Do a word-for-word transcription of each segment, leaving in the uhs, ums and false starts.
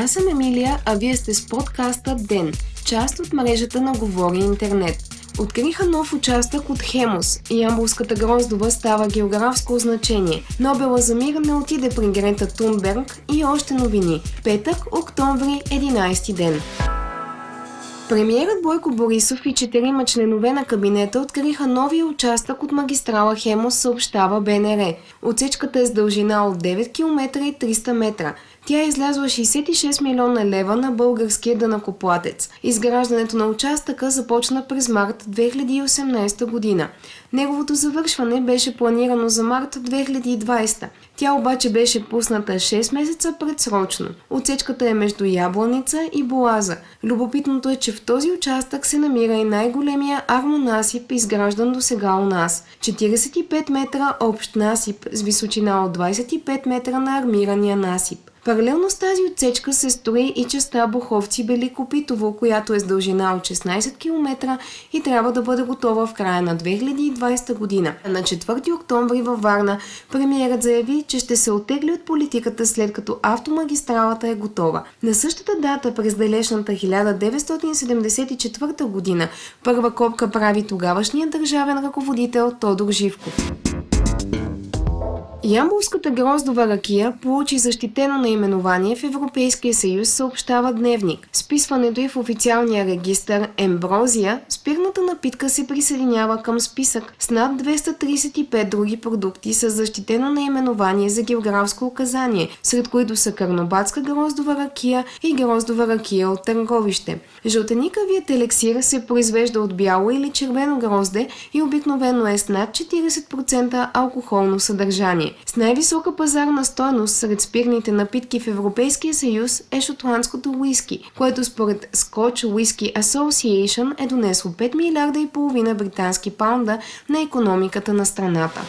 Аз съм Емилия, а вие сте с подкаста Ден, част от мрежата на Говори Интернет. Откриха нов участък от Хемус и Ямболската гроздова става географско значение. Нобела за мир не отиде при Грета Тунберг и още новини. Петък, октомври, единайсети ден. Премиерът Бойко Борисов и четирима членове на кабинета откриха новия участък от магистрала Хемус, съобщава Б Н Р. Отсечката е с дължина от девет километра и триста метра. Тя е излязла шейсет и шест милиона лева на българския данъкоплатец. Изграждането на участъка започна през март две хиляди и осемнайсета година. Неговото завършване беше планирано за март две хиляди и двайсета. Тя обаче беше пусната шест месеца предсрочно. Отсечката е между Ябланица и Боаза. Любопитното е, че в този участък се намира и най-големия армонасип, изграждан до сега у нас. четирийсет и пет метра общ насип с височина от двайсет и пет метра на армирания насип. Паралелно с тази отсечка се строи и частта Боховци-Беликопитово, която е с дължина от шестнайсет километра и трябва да бъде готова в края на две хиляди и двайсета година. На четвърти октомври във Варна премиерът заяви, че ще се оттегли от политиката, след като автомагистралата е готова. На същата дата през далечната хиляда деветстотин седемдесет и четвърта година първа копка прави тогавашният държавен ръководител Тодор Живков. Ямболската гроздова ракия получи защитено наименование в Европейския съюз, съобщава Дневник. С вписването й в официалния регистър Емброзия, спиртната напитка се присъединява към списък с над двеста трийсет и пет други продукти с защитено наименование за географско указание, сред които са карнобатска гроздова ракия и гроздова ракия от Търговище. Жълтеникавият елексир се произвежда от бяло или червено грозде и обикновено е с над четирийсет процента алкохолно съдържание. С най-висока пазарна стойност сред спиртните напитки в Европейския съюз е шотландското уиски, което според Scotch Whisky Association е донесло пет милиарда и половина британски паунда на икономиката на страната.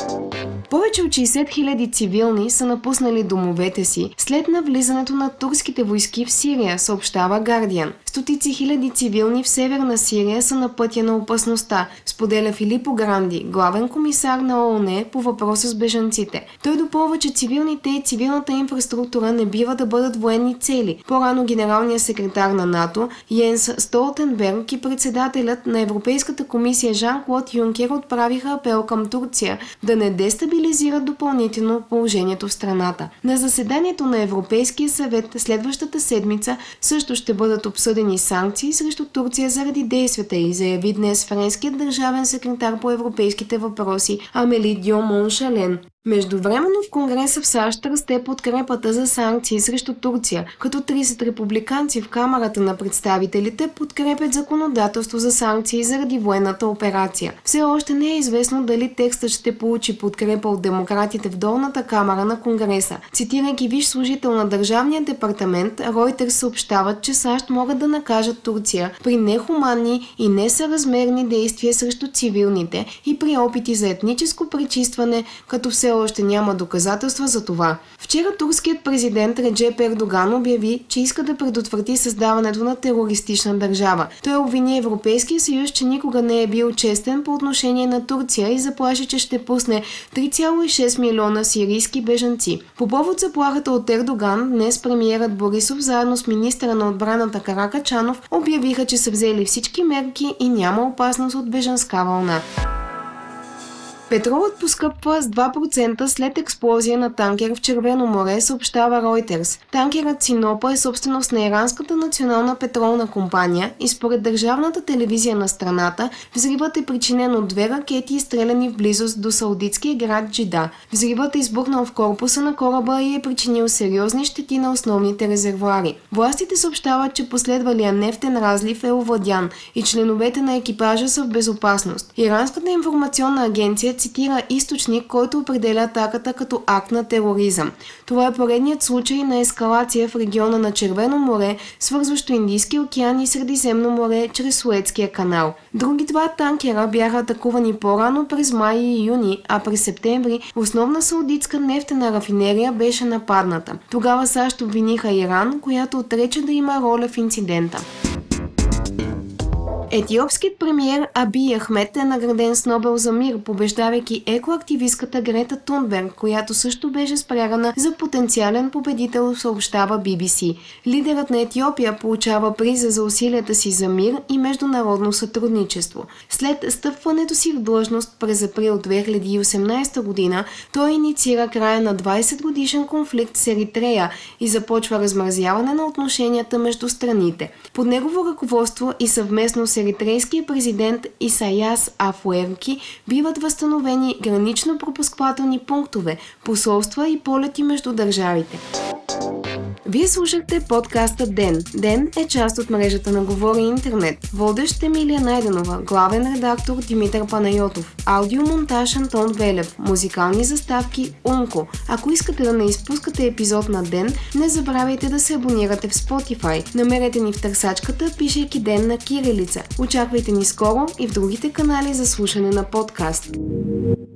Повече от шейсет хиляди цивилни са напуснали домовете си след навлизането на турските войски в Сирия, съобщава Guardian. Стотици хиляди цивилни в северна Сирия са на пътя на опасността, споделя Филипо Гранди, главен комисар на О О Н по въпроса с бежанците. Той допълва, че цивилните и цивилната инфраструктура не бива да бъдат военни цели. По-рано генералният секретар на НАТО Йенс Столтенберг и председателят на Европейската комисия Жан-Клод Юнкер отправиха апел към Турция да не дестабилизират допълнително положението в страната. На заседанието на Европейския съвет следващата седмица също ще бъдат обсъдени санкции срещу Турция заради действията й, заяви днес френският държавен секретар по европейските въпроси Амели Дьо Моншален. Междувременно в Конгреса в САЩ расте подкрепата за санкции срещу Турция, като трийсет републиканци в Камарата на представителите подкрепят законодателство за санкции заради военната операция. Все още не е известно дали текстът ще получи подкрепа от демократите в долната камара на Конгреса. Цитирайки висш служител на Държавния департамент, Reuters съобщават, че САЩ могат да накажат Турция при нехуманни и несъразмерни действия срещу цивилните и при опити за етническо пречистване, като все още няма доказателства за това. Вчера турският президент Реджеп Ердоган обяви, че иска да предотврати създаването на терористична държава. Той обвини Европейския съюз, че никога не е бил честен по отношение на Турция и заплаши, че ще пусне три цяло и шест милиона сирийски бежанци. По повод заплахата от Ердоган, днес премиерът Борисов заедно с министъра на отбраната Каракачанов обявиха, че са взели всички мерки и няма опасност от бежанска вълна. Петролът поскъпва с два процента след експлозия на танкер в Червено море, съобщава Reuters. Танкерът Синопа е собственост на Иранската национална петролна компания и според държавната телевизия на страната взривът е причинен от две ракети, изстреляни в близост до саудитския град Джида. Взривът е избухнал в корпуса на кораба и е причинил сериозни щети на основните резервоари. Властите съобщават, че последвалия нефтен разлив е овладян и членовете на екипажа са в безопасност. Иранската информационна агенция цитира източник, който определя атаката като акт на тероризъм. Това е поредният случай на ескалация в региона на Червено море, свързващо Индийския океан и Средиземно море чрез Суецкия канал. Други два танкера бяха атакувани по-рано през май и юни, а през септември основна саудитска нефтена рафинерия беше нападната. Тогава САЩ обвиниха Иран, която отрече да има роля в инцидента. Етиопският премиер Абий Ахмед е награден с Нобел за мир, побеждавайки екоактивистката Грета Тунберг, която също беше спрягана за потенциален победител, съобщава Би Би Си. Лидерът на Етиопия получава приза за усилията си за мир и международно сътрудничество. След стъпването си в длъжност през април две хиляди и осемнадесета година, той инициира края на двадесет годишен конфликт с Еритрея и започва размразяване на отношенията между страните. Под негово ръководство и съвместно с еритрейския президент Исаяс Афуерки биват възстановени гранично-пропусквателни пунктове, посолства и полети между държавите. Вие слушахте подкаста Ден. Ден е част от мрежата на Говори Интернет. Водещ Емилия Найденова, главен редактор Димитър Панайотов, аудиомонтаж Антон Велев, музикални заставки Унко. Ако искате да не изпускате епизод на Ден, не забравяйте да се абонирате в Spotify. Намерете ни в търсачката, пишейки Ден на кирилица. Очаквайте ни скоро и в другите канали за слушане на подкаст.